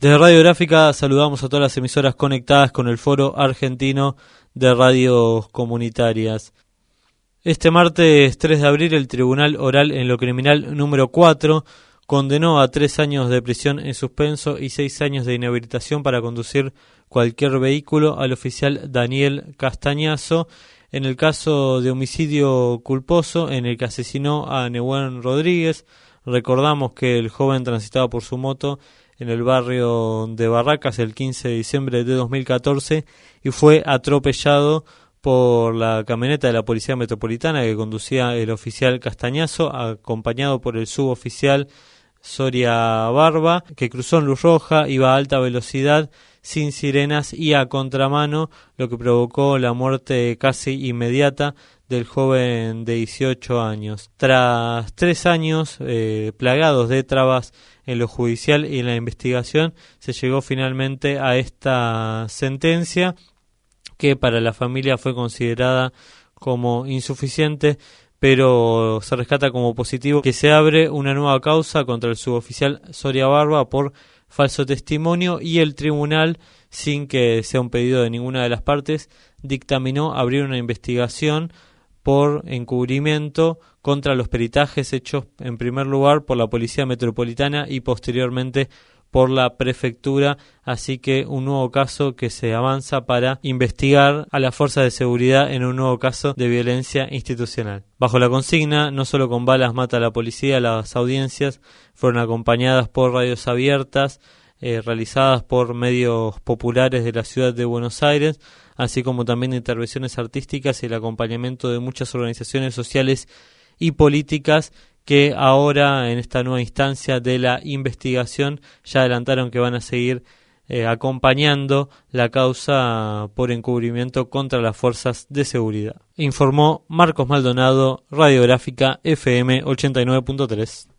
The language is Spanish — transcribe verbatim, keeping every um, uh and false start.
Desde Radiográfica saludamos a todas las emisoras conectadas con el Foro Argentino de Radios Comunitarias. Este martes tres de abril el Tribunal Oral en lo Criminal número cuatro condenó a tres años de prisión en suspenso y seis años de inhabilitación para conducir cualquier vehículo al oficial Daniel Castañazo en el caso de homicidio culposo en el que asesinó a Nehuen Rodríguez. Recordamos que el joven transitaba por su moto en el barrio de Barracas el quince de diciembre de dos mil catorce y fue atropellado por la camioneta de la Policía Metropolitana que conducía el oficial Castañazo, acompañado por el suboficial Soria Barba, que cruzó en luz roja, iba a alta velocidad, sin sirenas y a contramano, lo que provocó la muerte casi inmediata del joven de dieciocho años. Tras tres años eh, plagados de trabas en lo judicial y en la investigación, se llegó finalmente a esta sentencia que para la familia fue considerada como insuficiente, pero se rescata como positivo que se abre una nueva causa contra el suboficial Soria Barba por falso testimonio y el tribunal, sin que sea un pedido de ninguna de las partes, dictaminó abrir una investigación por encubrimiento contra los peritajes hechos en primer lugar por la Policía Metropolitana y posteriormente por la Prefectura, así que un nuevo caso que se avanza para investigar a las fuerzas de seguridad en un nuevo caso de violencia institucional. Bajo la consigna, no solo con balas mata a la policía, las audiencias fueron acompañadas por radios abiertas, eh, realizadas por medios populares de la ciudad de Buenos Aires, así como también intervenciones artísticas y el acompañamiento de muchas organizaciones sociales y políticas que ahora en esta nueva instancia de la investigación ya adelantaron que van a seguir eh, acompañando la causa por encubrimiento contra las fuerzas de seguridad. Informó Marcos Maldonado, Radiográfica F M ochenta y nueve punto tres.